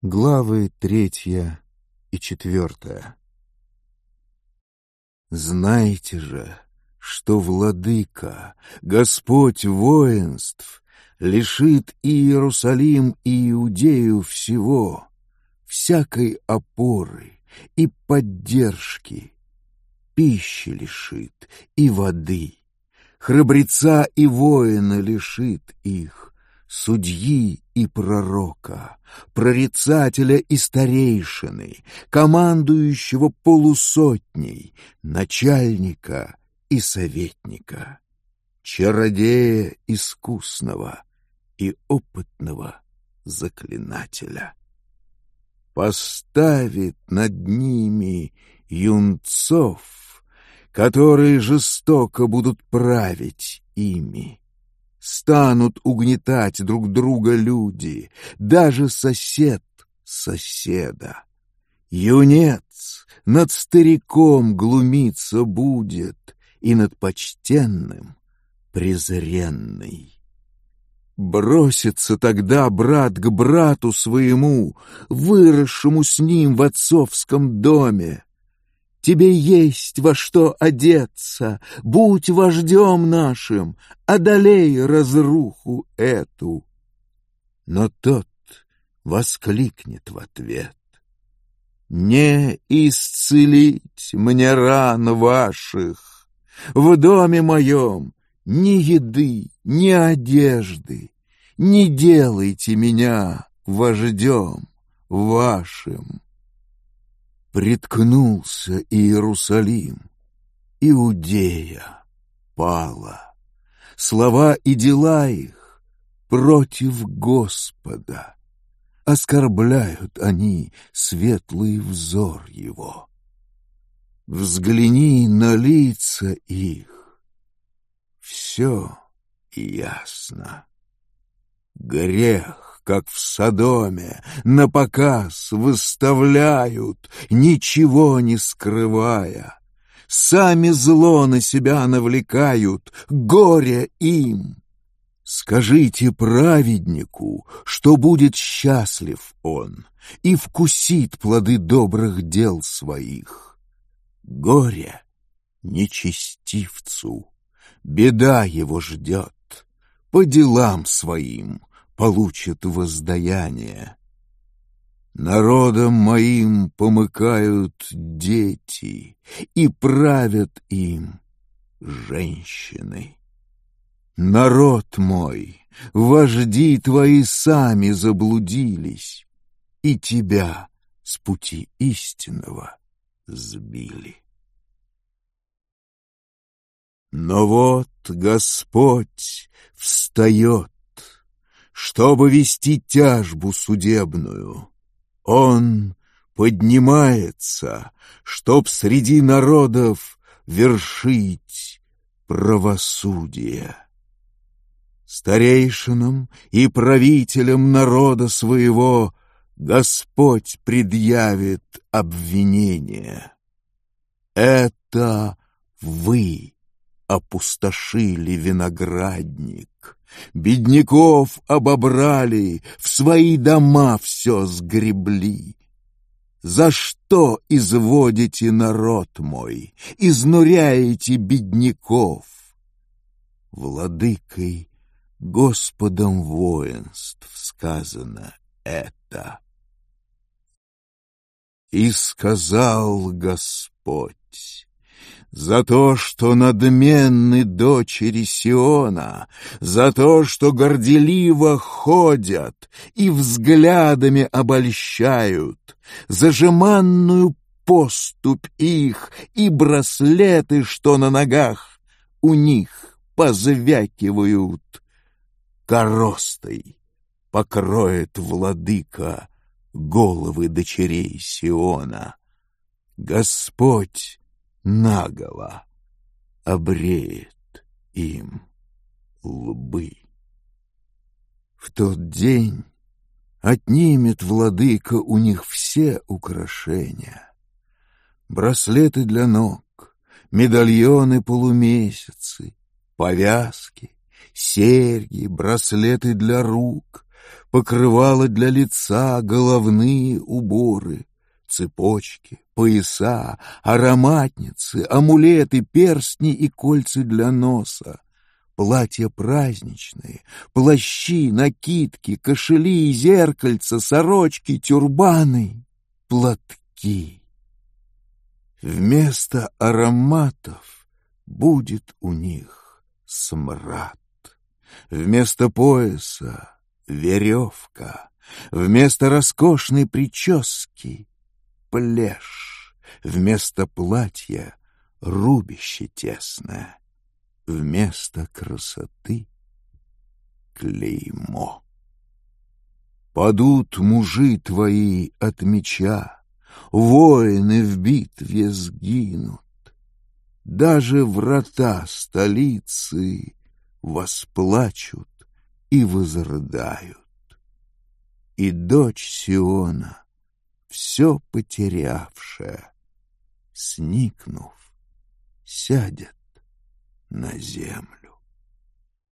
Главы 3 и 4. Знайте же, что Владыка, Господь воинств, лишит и Иерусалим, и Иудею всего, всякой опоры и поддержки, пищи лишит и воды, храбреца и воина лишит их, судьи и пророка, прорицателя и старейшины, командующего полусотней, начальника и советника, чародея искусного и опытного заклинателя. Поставит над ними юнцов, которые жестоко будут править ими. Станут угнетать друг друга люди, даже сосед соседа. Юнец над стариком глумиться будет, и над почтенным презренный. Бросится тогда брат к брату своему, выросшему с ним в отцовском доме. Тебе есть во что одеться, будь вождем нашим, одолей разруху эту. Но тот воскликнет в ответ: не исцелить мне ран ваших, в доме моем ни еды, ни одежды, не делайте меня вождем вашим. Приткнулся Иерусалим, Иудея пала, слова и дела их против Господа, оскорбляют они светлый взор его. Взгляни на лица их, все ясно. Грех, как в Содоме, напоказ выставляют, ничего не скрывая. Сами зло на себя навлекают, горе им. Скажите праведнику, что будет счастлив он и вкусит плоды добрых дел своих. Горе нечестивцу, беда его ждет, по делам своим получит воздаяние. Народом моим помыкают дети, и правят им женщины. Народ мой, вожди твои сами заблудились, и тебя с пути истинного сбили. Но вот Господь встает, чтобы вести тяжбу судебную. Он поднимается, чтоб среди народов вершить правосудие. Старейшинам и правителям народа своего Господь предъявит обвинение. Это вы опустошили виноградник, бедняков обобрали, в свои дома все сгребли. За что изводите народ мой, изнуряете бедняков? Владыкой, Господом воинств сказано это. И сказал Господь: за то, что надменны дочери Сиона, за то, что горделиво ходят и взглядами обольщают, за жеманную поступь их и браслеты, что на ногах у них позвякивают, коростой покроет Владыка головы дочерей Сиона. Господь наголо обреет им лбы. В тот день отнимет Владыка у них все украшения, браслеты для ног, медальоны-полумесяцы, повязки, серьги, браслеты для рук, покрывала для лица, головные уборы, цепочки, пояса, ароматницы, амулеты, перстни и кольца для носа, платья праздничные, плащи, накидки, кошели, зеркальца, сорочки, тюрбаны, платки. Вместо ароматов будет у них смрад. Вместо пояса — веревка. Вместо роскошной прически — плешь. Вместо платья — рубище тесное. Вместо красоты — клеймо. Падут мужи твои от меча, воины в битве сгинут. Даже врата столицы восплачут и возрыдают. И дочь Сиона, все потерявшая, сникнув, сядет на землю.